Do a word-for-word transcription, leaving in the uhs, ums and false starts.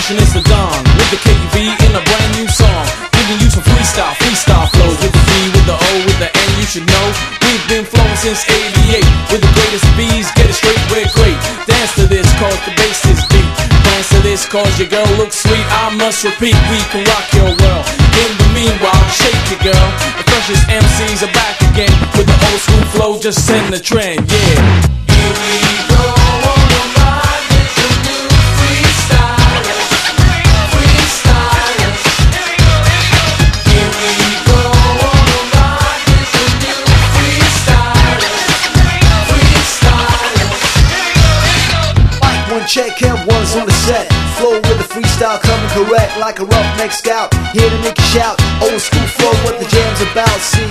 definition is the Don with the K V in a brand new song, giving you some freestyle, freestyle flows with the B, with the O, with the N. You should know we've been flowing since eighty-eight with the greatest B's. Get it straight, we're great. Dance to this cause the bass is deep. Dance to this cause your girl looks sweet. I must repeat, we can rock your world. In the meanwhile, shake your girl. The freshest M Cs are back again with the old school flow. Just send the trend, yeah. Here we go. Check him, one's on the set. Flow with the freestyle coming correct, like a roughneck scout. Here to make you shout. Old school flow, what the jam's about. See,